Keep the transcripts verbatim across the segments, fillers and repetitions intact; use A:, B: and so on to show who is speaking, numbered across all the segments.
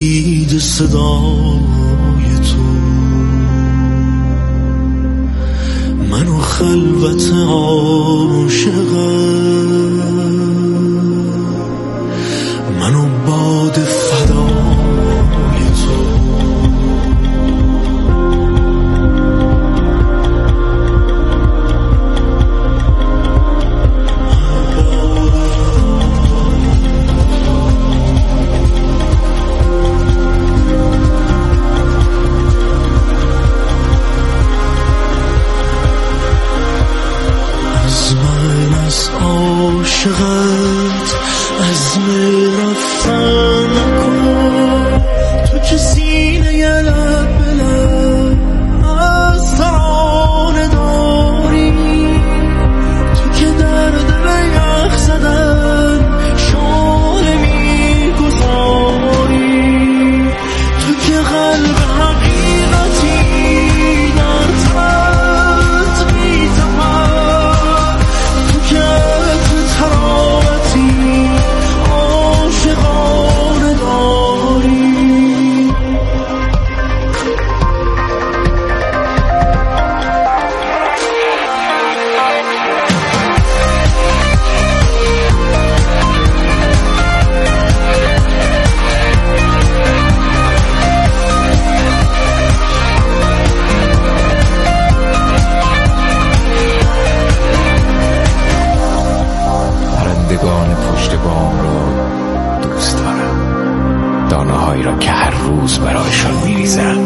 A: امید صدای تو، منو خلوت عاشقم، منو باد فدای تو. عاشقت عزم رفتن نکن، تو که سینه لب به لب از ترانه داری، تو که درد به یخ زدن شانه میگذاری، تو که قلب حقیقتی در ترت میتپد، تو که تراوتی عاشقانه داری.
B: پرندگان پشت بام را دوست دارم، دانه هایی را که هر روز برایشان میریزم.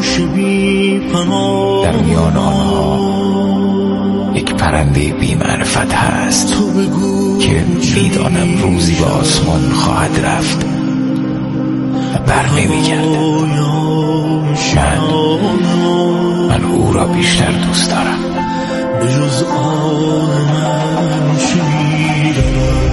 B: در میان آنها یک پرنده بی معرفت هست که میدانم روزی به آسمان خواهد رفت و بر نمیگردد. من من او را بیشتر دوست دارم.
A: به جز آن من چی می‌دانم؟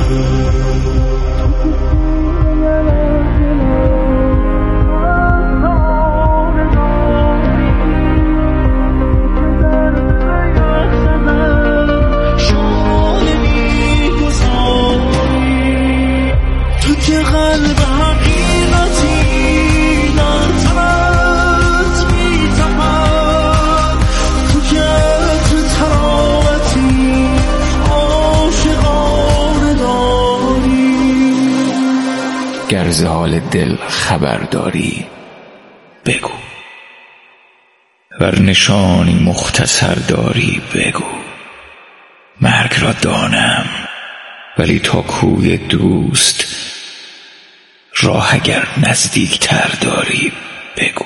A: تو که قلب حقیقتی در ترت میتپد، تو که تو تراوتی عاشقانه داری.
B: گر ز حال دل خبر داری بگو، ور نشانی مختصر داری بگو. مرگ را دانم ولی تا کوی دوست راه اگر نزدیک تر داری بگو.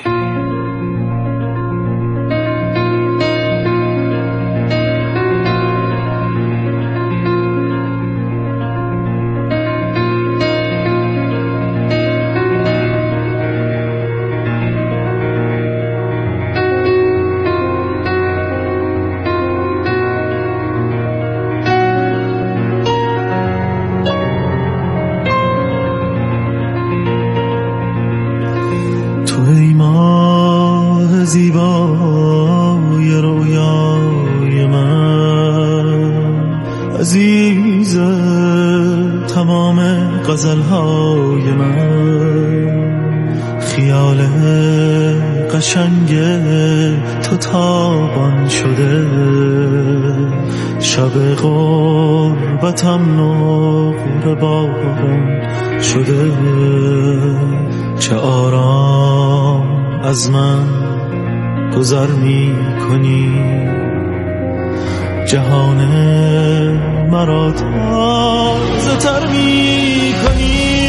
A: ای ماه زیبای رویای من، عزیز تمام غزلهای من، خیال قشنگ تو تابان شده، شب غربتم نقره باران شده. چه آرام از من گذر می کنی، جهان مرا تازه تر می کنی.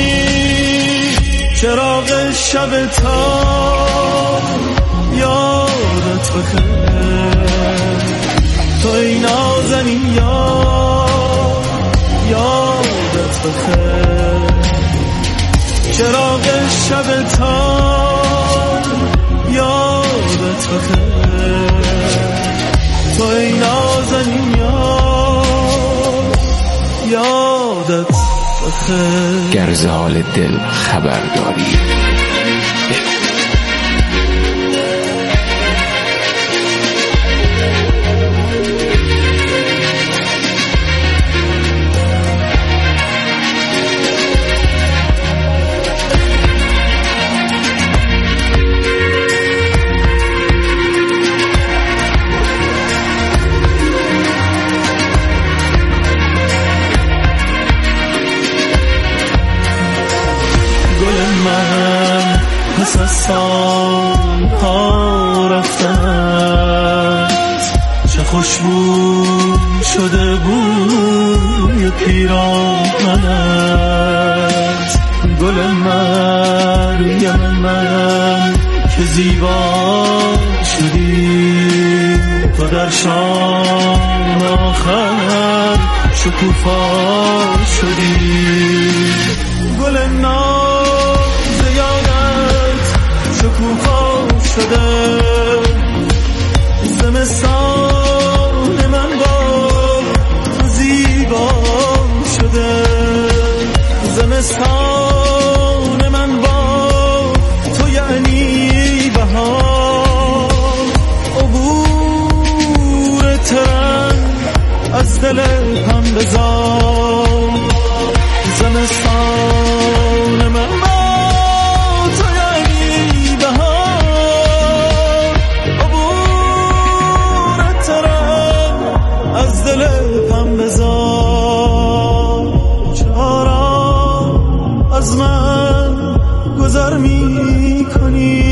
A: چراغ شب تار یادت بخیر، تو ای نازنین یار یادت بخیر. چراغ شب تار یادت بخیر، تو ای نازنین یار یادت بخیر.
B: گر ز حال دل خبر داری
A: پس از سالها رفتن چه خوشبو شده بوی پیراهنت. گل مریم من که زیبا شدی تو در شام آخر شکوفا شدی. گل ناز یادت شکوفا شده زمستان من با زیبا شده. زمستان من با تو یعنی بهار. عبور ترن از دل هم بزار. زمستان من با تو یعنی بهار. عبور ترن از دل هم بزار. چرا از من گذر می کنی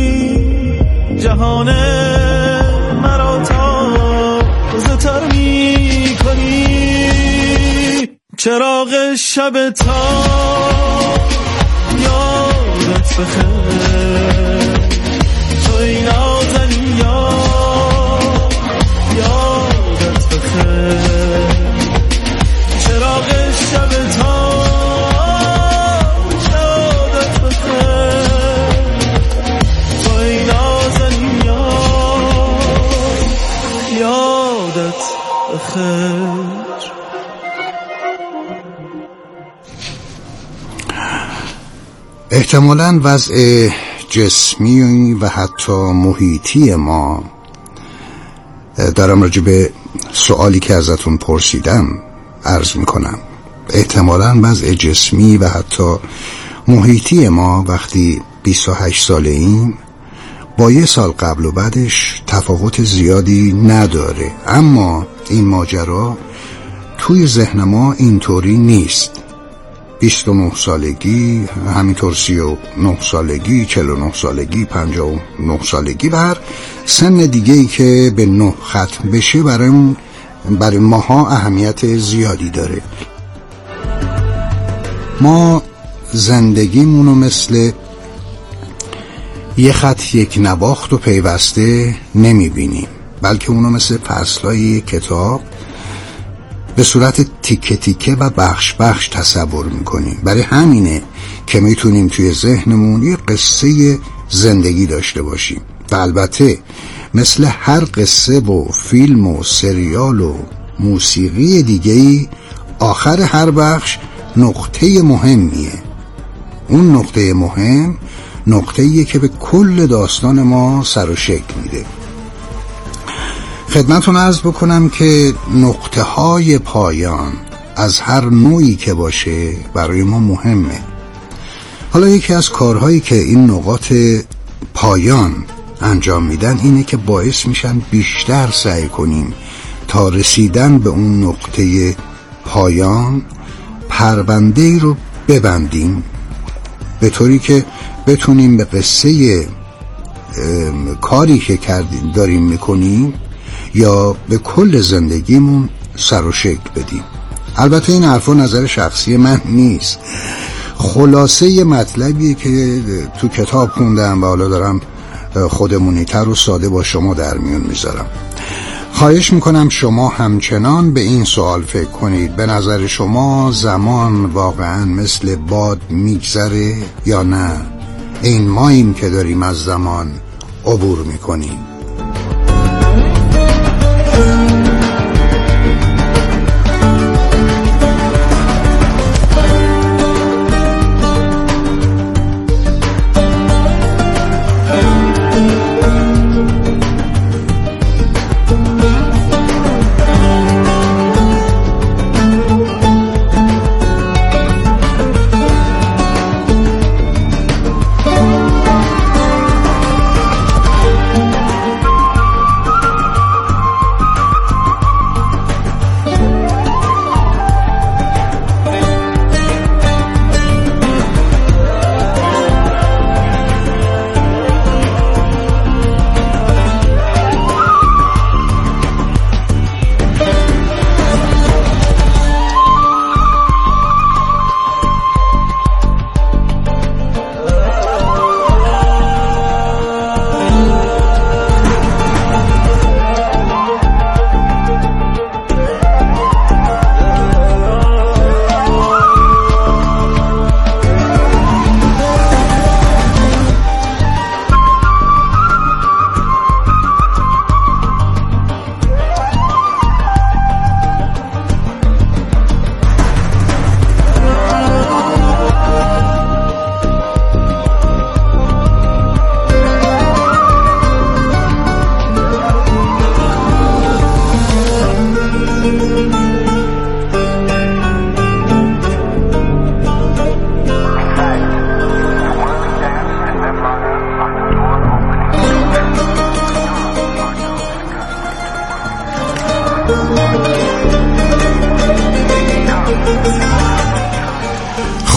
A: جهان مرا تازه‌تر می کنی. چراغ شب تا یادت بخیر توی نازنین یاد یادت بخیر. چراغ شب تا یادت بخیر توی نازنین یاد یادت بخیر.
C: احتمالاً وضع جسمی و حتی محیطی ما، دارم راجع به سوالی که ازتون پرسیدم عرض میکنم، احتمالاً وضع جسمی و حتی محیطی ما وقتی بیست و هشت ساله ایم با یه سال قبل و بعدش تفاوت زیادی نداره. اما این ماجرا توی ذهن ما اینطوری نیست. بیست و نه سالگی، همینطور سی و نه سالگی، چهل و نه سالگی، پنجاه و نه سالگی و هر سن دیگه ای که به نه ختم بشه برای برای ماها اهمیت زیادی داره. ما زندگیمونو مثل یه خط یک نواخت و پیوسته نمیبینیم، بلکه اونو مثل فصلای کتاب به صورت تیکه تیکه و بخش بخش تصور میکنیم. برای همینه که میتونیم توی ذهنمون یه قصه زندگی داشته باشیم و البته مثل هر قصه و فیلم و سریال و موسیقی دیگه‌ای آخر هر بخش نقطه مهمیه. اون نقطه مهم نقطه‌ایه که به کل داستان ما سر و شکل میده. خدمتون عرض بکنم که نقطه های پایان از هر نوعی که باشه برای ما مهمه. حالا یکی از کارهایی که این نقاط پایان انجام میدن اینه که باعث میشن بیشتر سعی کنیم تا رسیدن به اون نقطه پایان پرونده رو ببندیم، به طوری که بتونیم به قصه کاری که کردیم داریم میکنیم یا به کل زندگیمون سر و شکل بدیم. البته این حرفا نظر شخصی من نیست، خلاصه یه مطلبیه که تو کتاب خوندم و حالا دارم خودمونی تر و ساده با شما در میون میذارم. خواهش میکنم شما همچنان به این سوال فکر کنید. به نظر شما زمان واقعا مثل باد میگذره یا نه این ماییم که داریم از زمان عبور میکنیم؟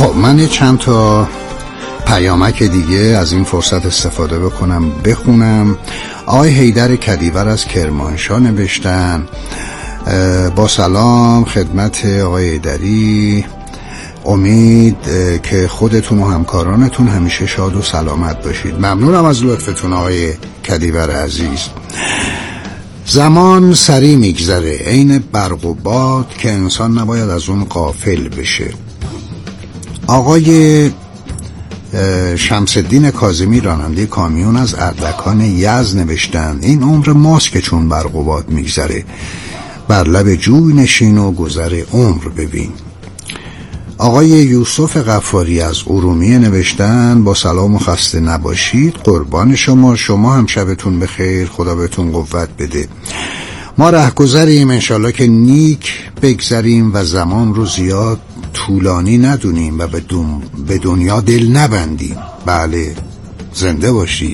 C: خب من چند تا پیامک دیگه از این فرصت استفاده بکنم بخونم. آقای حیدر کدیور از کرمانشاه نوشتن: با سلام خدمت آقای حیدری، امید که خودتون و همکارانتون همیشه شاد و سلامت باشید. ممنونم از لطفتون آقای کدیور عزیز. زمان سریع میگذره، عین برق و باد که انسان نباید از اون غافل بشه. آقای شمس الدین کاظمی راننده کامیون از اردکان یزد نوشتن: این عمر ماست که چون برق و باد میگذره، بر لب جوی نشین و گذر عمر ببین. آقای یوسف غفاری از ارومیه نوشتن: با سلام و خسته نباشید، قربان شما، شما هم شبتون بخیر، خدا بهتون قوت بده. ما رهگذریم، انشالله که نیک بگذریم و زمان رو زیاد طولانی ندونیم و به دنیا دل نبندیم. بله، زنده باشید.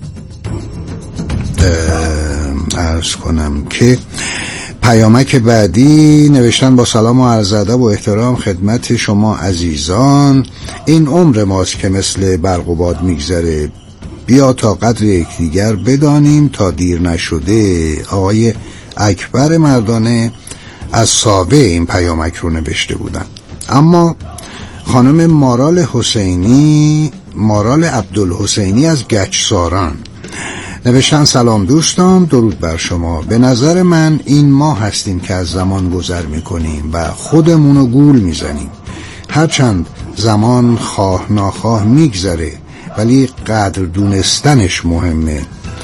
C: عرض کنم که پیامک بعدی نوشتن: با سلام و عرض ادب و احترام خدمت شما عزیزان، این عمر ماست که مثل برق و باد میگذره، بیا تا قدر یکدیگر بدانیم تا دیر نشده. آقای اکبر مردانه از ساوه این پیامک رو نوشته بودن. اما خانم مارال حسینی، مارال عبدالحسینی از گچساران نوشتن: سلام دوستان، درود بر شما. به نظر من این ما هستیم که از زمان گذر میکنیم و خودمونو گول میزنیم. هرچند زمان خواه ناخواه میگذره، ولی قدر دونستنش مهمه.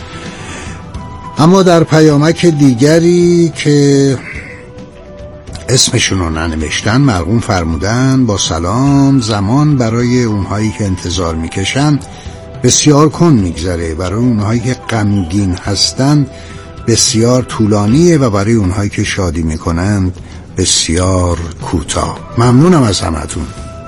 C: اما در پیامک دیگری که اسمشون رو ننوشتن، مرقوم فرمودن: با سلام، زمان برای اونهایی که انتظار میکشن بسیار کن میگذره، برای اونهایی که غمگین هستند بسیار طولانیه و برای اونهایی که شادی میکنند بسیار کوتاه. ممنونم از همتون.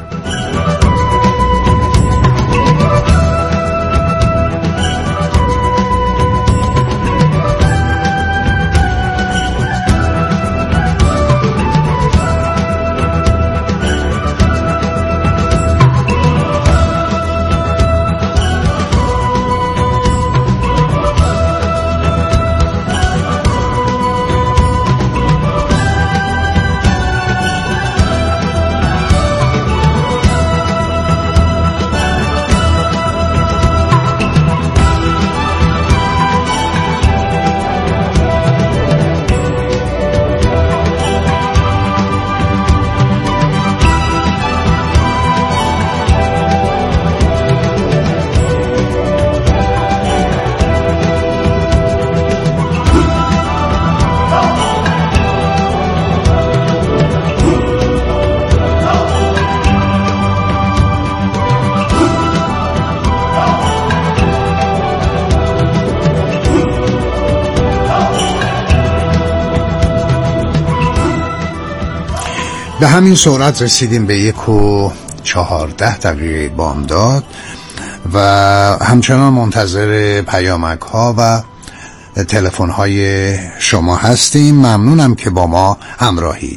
C: به همین سرعت رسیدیم به یک و چهارده دقیقه بامداد و همچنان منتظر پیامک ها و تلفن های شما هستیم. ممنونم که با ما همراهید.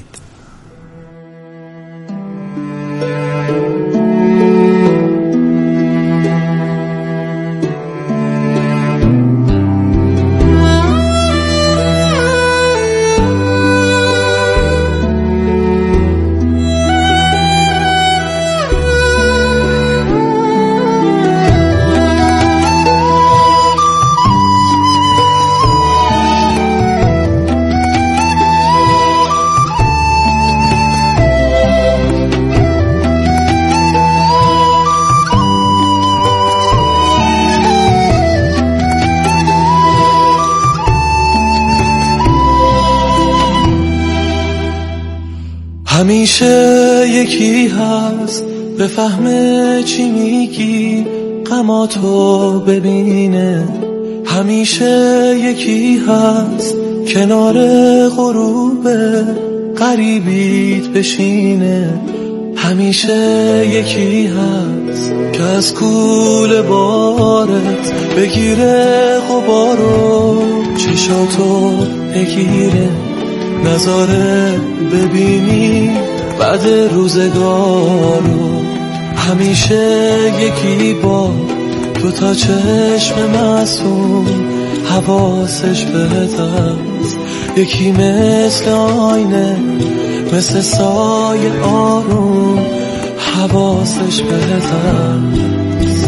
A: همیشه یکی هست بفهمه چی میگی، غماتو ببینه. همیشه یکی هست کنار غروب غریبیت بشینه. همیشه یکی هست که از کوله بارت بگیره غبارو، چشاتو بگیره، نظاره ببینی بعد روزگارو. همیشه یکی با دو تا چشم معصوم حواسش بهت هست، یکی مثل آینه مثل سایه آروم حواسش بهت هست.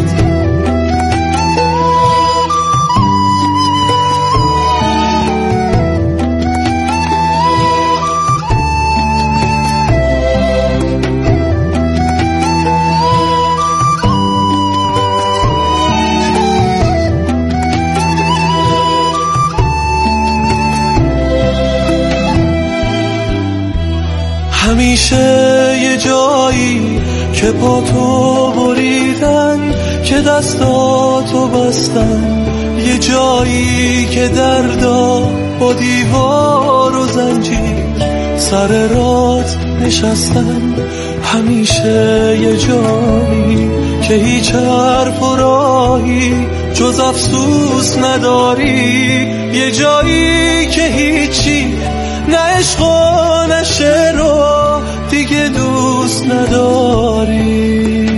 A: همیشه یه جایی که پا تو بریدن، که دستاتو بستن، یه جایی که دردا با دیوار و زنجیر سر رات نشستن. همیشه یه جایی که هیچ حرف و راهی جز افسوس نداری، یه جایی که هیچی نه عشق و نه شعر و دیگه دوست نداری.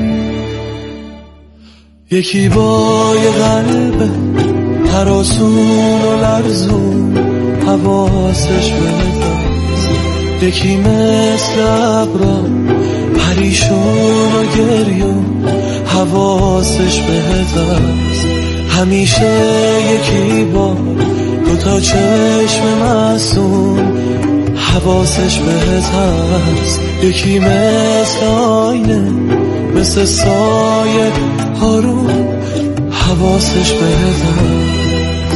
A: یکی با یه قلب هراسون و لرزون حواسش بهت هست، یکی مثل ابرا پریشون و گریون حواسش بهت هست. همیشه یکی با دوتا چشم معصوم حواسش بهت هست، یکی مثل آینه مثل سایه آروم حواسش بهت هست.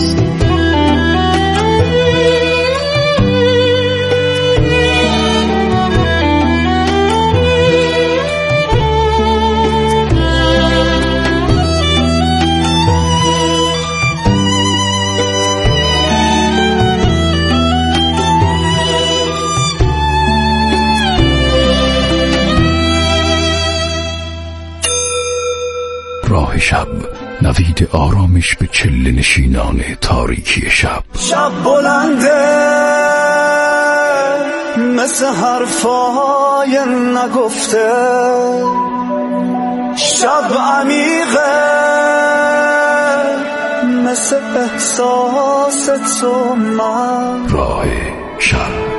B: راه شب، نوید آرامش به چله نشینان تاریکی شب.
D: شب بلنده مثل حرفای نگفته، شب عمیقه مثل احساس تو من.
B: راه شب.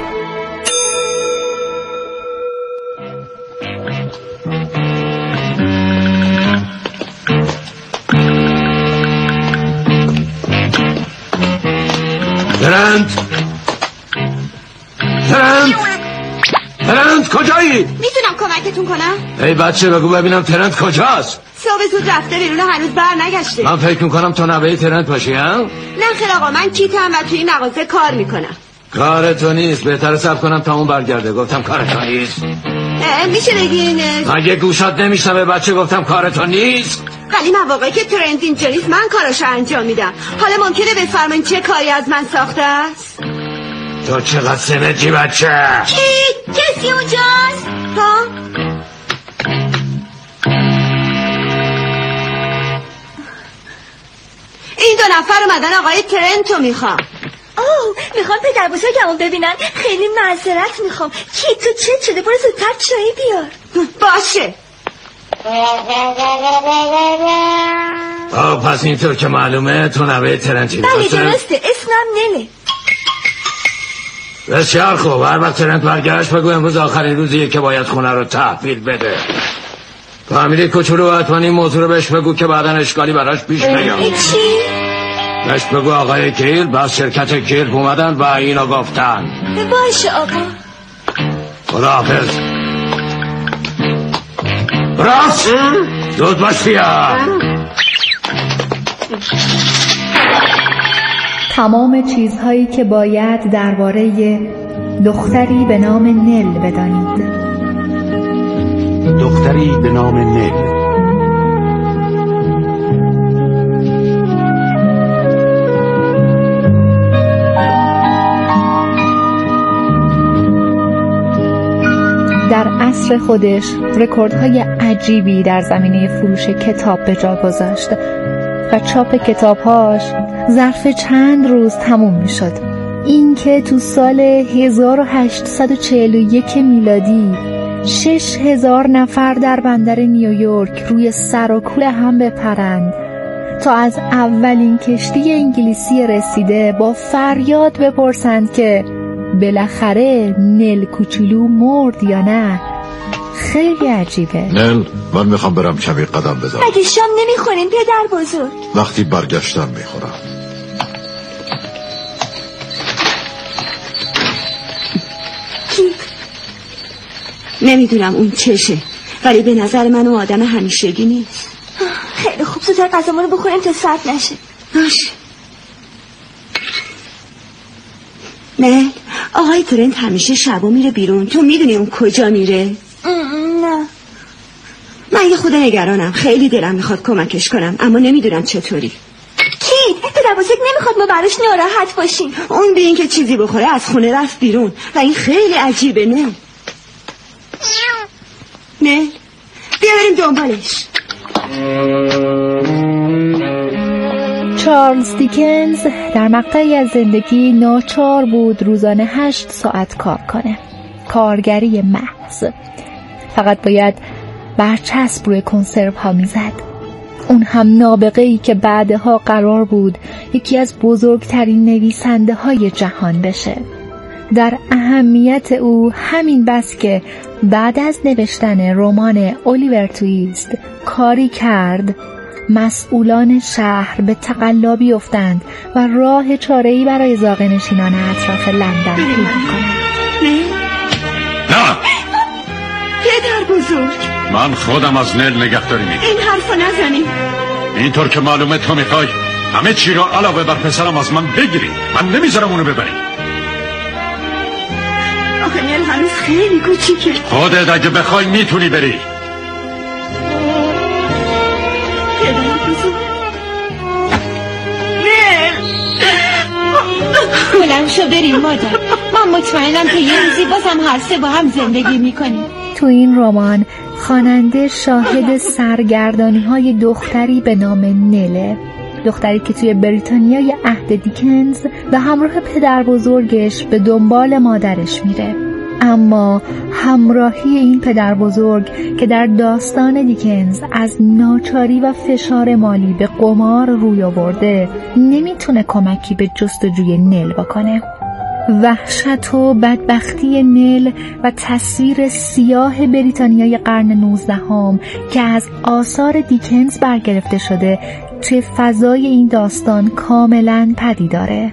E: ترنت ترنت ترنت کجایی؟
F: میتونم کمکتون کنم؟
E: ای بچه بگو ببینم ترنت کجاست؟
F: صبح زود رفته بیرون، هنوز بر نگشته.
E: من فکر میکنم تو نوه ترنت باشی ها؟
F: نه خیر آقا، من کیتم و توی مغازه کار میکنم.
E: کار تو نیست، بهتره صبر کنم تا اون برگرده. گفتم کار تو نیست.
F: میشه بگین
E: مگه گوشات نمیشنوه بچه؟ گفتم کار تو نیست.
F: ولی مواقعی که ترند اینجا نیست من کاراشو انجام میدم. حالا ممکنه بفرمایید چه کاری از من ساخته است؟
E: تو چقدر سنجی بچه؟
F: کی؟ کسی اونجاست؟ ها؟ این دو نفر اومدن آقای ترنتو میخوام.
G: اوه میخوام پدر بزرگمو ببینن. خیلی معذرت میخوام. کی تو چه شده؟ برو زودتر چایی بیار.
F: باشه.
E: آه پس اینطور که معلومه تو نوه ترنتی.
G: بله درسته، اسمم نله.
E: بسیار خوب، هر وقت ترنت برگشت بگو امروز آخرین روزیه که باید خونه رو تحویل بده. فامیلی کوچولو حتما این موضوع رو بهش بگو که بعدا اشکالی براش پیش نیاد.
G: چی؟
E: بهش بگو آقای کیل باز شرکت کیل اومدن و اینو گفتن.
G: باشه آقا.
E: خداحافظ. راست زود باش بیا.
H: تمام چیزهایی که باید درباره دختری به نام نل بدانید.
B: دختری به نام نل. در عصر خودش رکوردهای عجیبی در زمینه فروش کتاب به جا گذاشت و چاپ کتابهاش ظرف چند روز تموم می شد. این که تو سال هزار و هشتصد و چهل و یک میلادی شش هزار نفر در بندر نیویورک روی سر و کوله هم بپرند تا از اولین کشتی انگلیسی رسیده با فریاد بپرسند که بالاخره نل کوچولو مرد یا نه. خیلی عجیبه.
I: نل، من میخوام برم کمی قدم بزنم.
G: اگه شام نمیخوریم پدر بزرگ؟
I: وقتی برگشتم میخورم.
F: کی؟ نمیدونم اون چشه، ولی به نظر من اون آدم همیشگی نیست.
G: خیلی خوب، زودتر غذامون رو بخوریم تا سرد نشه.
F: باشه. نه، آقای ترنت همیشه شبا میره بیرون. تو میدونی اون کجا میره؟
G: نه.
F: من یه خود نگرانم. خیلی دلم میخواد کمکش کنم، اما نمیدونم چطوری.
G: کی؟ پدر بزرگ نمیخواد ما براش ناراحت باشیم.
F: اون به این که چیزی بخوره از خونه رفت بیرون و این خیلی عجیبه. نه نه، بیا بریم دنبالش.
B: چارلز دیکنز در مقطعی از زندگی ناچار بود روزانه هشت ساعت کار کنه. کارگری محض. فقط باید برچسب روی کنسرو ها میزد. اون هم نابغه‌ای که بعدها قرار بود یکی از بزرگترین نویسنده های جهان بشه. در اهمیت او همین بس که بعد از نوشتن رمان الیور تویست کاری کرد مسئولان شهر به تقلا بیفتند و راه چاره‌ای برای زاغه‌نشینان اطراف لندن پیدا کنند.
E: نه
F: پدر بزرگ،
E: من خودم از نل نگهداری میکنم.
F: این حرفو نزنی.
E: اینطور که معلومه تو میخوای همه چی را علاوه بر پسرم از من بگیری. من نمیذارم اونو ببری.
F: آخه نل هنوز خیلی کوچیکه.
E: خودت اگه بخوای میتونی بری.
F: بلند شو بریم مادر. من مطمئنم که یه روزی بازم هر سه با هم زندگی میکنیم.
B: تو این رمان خواننده شاهد سرگردانی های دختری به نام نله، دختری که توی بریتانیای عهد دیکنز به همراه پدر بزرگش به دنبال مادرش میره. اما همراهی این پدر بزرگ که در داستان دیکنز از ناچاری و فشار مالی به قمار روی آورده نمیتونه کمکی به جستجوی نل بکنه. وحشت و بدبختی نل و تصویر سیاه بریتانیای قرن نوزدهم که از آثار دیکنز برگرفته شده توی فضای این داستان کاملاً پدیداره.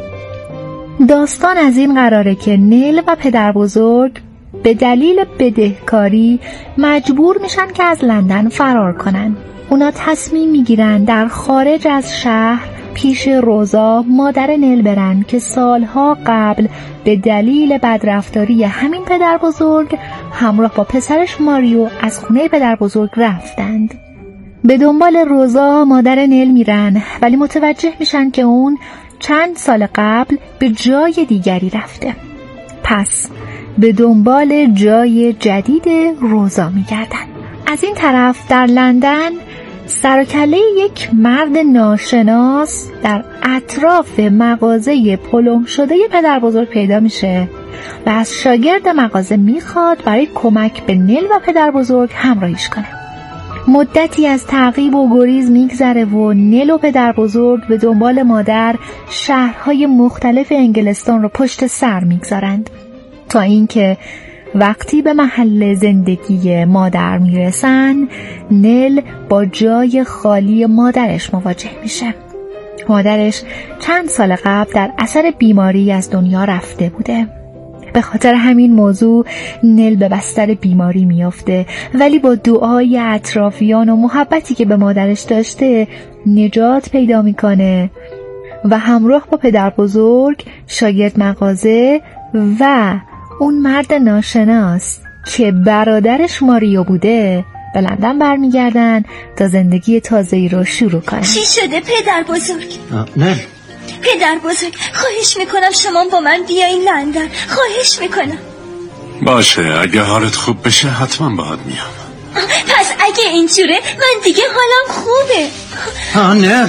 B: داستان از این قراره که نل و پدر بزرگ به دلیل بدهکاری مجبور میشن که از لندن فرار کنن. اونا تصمیم میگیرن در خارج از شهر پیش روزا مادر نل برن که سالها قبل به دلیل بدرفتاری همین پدر بزرگ همراه با پسرش ماریو از خونه پدر بزرگ رفتند. به دنبال روزا مادر نل میرن ولی متوجه میشن که اون چند سال قبل به جای دیگری رفته. پس به دنبال جای جدید روزا میگردن. از این طرف در لندن سر و کله یک مرد ناشناس در اطراف مغازه پلم شده پدر بزرگ پیدا میشه و از شاگرد مغازه میخواد برای کمک به نل و پدر بزرگ همراهیش کنه. مدتی از تعقیب و گریز میگذره و نل و پدر بزرگ به دنبال مادر شهرهای مختلف انگلستان رو پشت سر میگذارند تا اینکه وقتی به محل زندگی مادر میرسن نل با جای خالی مادرش مواجه میشه. مادرش چند سال قبل در اثر بیماری از دنیا رفته بوده. به خاطر همین موضوع نل به بستر بیماری میافته ولی با دعای اطرافیان و محبتی که به مادرش داشته نجات پیدا میکنه و همراه با پدر بزرگ، شاگرد مغازه و اون مرد ناشناس که برادرش ماریو بوده به لندن برمیگردن تا زندگی تازه‌ای رو شروع کنن.
G: چی شده پدر بزرگ؟
E: نه
G: پدر بزرگ خواهش میکنم شما با من بیاین لندن. خواهش میکنم.
J: باشه، اگه حالت خوب بشه حتما باهات میام.
G: پس اگه اینجوره من دیگه حالم خوبه.
E: آه نه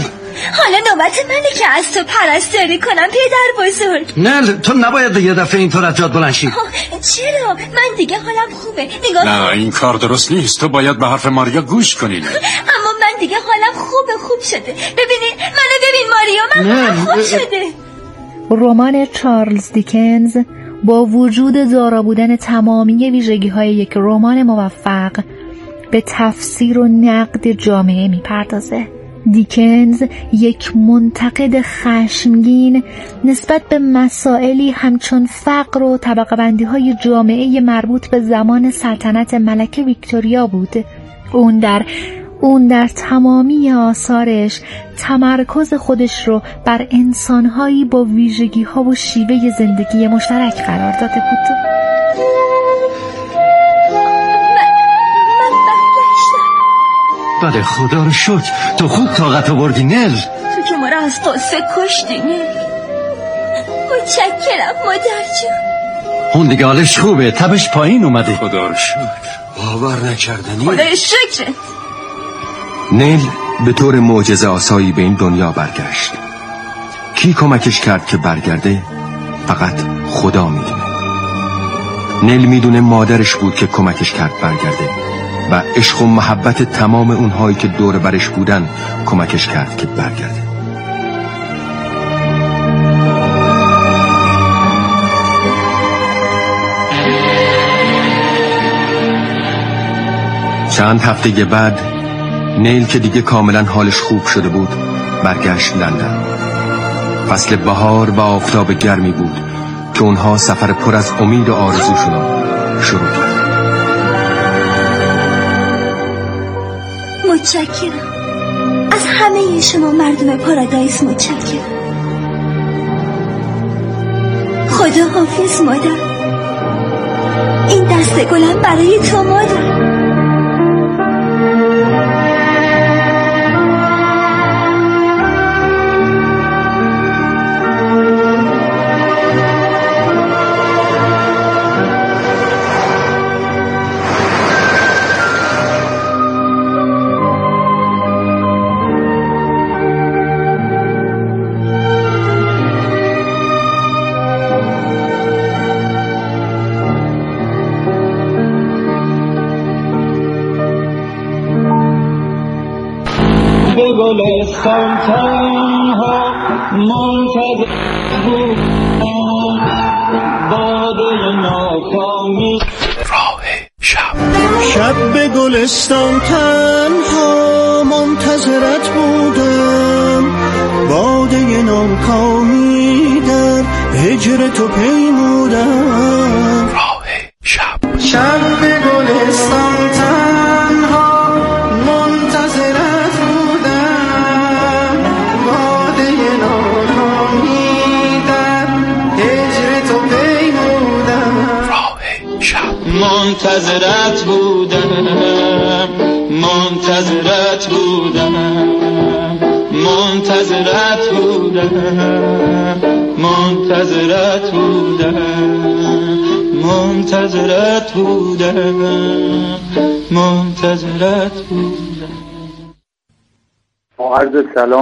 G: حالا نوبت منه که از تو پرستاری کنم پدر بزرگ.
E: نه تو نباید یه دفعه اینطور از جات بلند شی.
G: چرا؟ من دیگه حالم خوبه. نگاه
J: نه این کار درست نیست. تو باید به حرف ماریا گوش کنی.
G: اما من دیگه حالم خوبه، خوب شده. ببینید منو ببین ماریا، من حالم خوب شده.
B: رمان چارلز دیکنز با وجود دارا بودن تمامی ویژگی‌های یک رمان موفق به تفسیر و نقد جامعه می‌پردازه. دیکنز یک منتقد خشمگین نسبت به مسائلی همچون فقر و طبقه بندی‌های جامعه مربوط به زمان سلطنت ملکه ویکتوریا بود. اون در اون در تمامی آثارش تمرکز خودش رو بر انسان‌هایی با ویژگی‌ها و شیوه زندگی مشترک قرار داده بود.
E: بله خدا رو شکر تو خوب طاقت آوردی نل.
G: تو که ما رو از قصه کشتی نل. متشکرم مادر جون.
E: اون دیگه حالش خوبه، تبش پایین اومده. خدا رو شکر. باور نکردنی.
G: خدا شکر.
K: نیل به طور معجزه آسایی به این دنیا برگشت. کی کمکش کرد که برگرده؟ فقط خدا میدونه. نیل میدونه مادرش بود که کمکش کرد برگرده و عشق و محبت تمام اونهایی که دور برش بودن کمکش کرد که برگرده. چند هفته بعد نیل که دیگه کاملا حالش خوب شده بود برگشت لندن. فصل بهار و آفتاب گرمی بود که اونها سفر پر از امید و آرزوشون رو شروع کرد.
G: متشکرم از همه شما مردم پارادایس. متشکرم. خدا حافظ مادر. این دسته گلم برای تو مادر.
D: گلستان تنها منتظر بودم باده ناکامی
A: راه شب
D: شب به گلستان تنها منتظرت بودم باده ناکامی در هجر تو پیمودم
A: راه شب
D: شب به گلستان تنها منتظرت بودم منتظرت بودم منتظرت بودم منتظرت بودم منتظرت بودم منتظرت بودم.
L: عرض سلام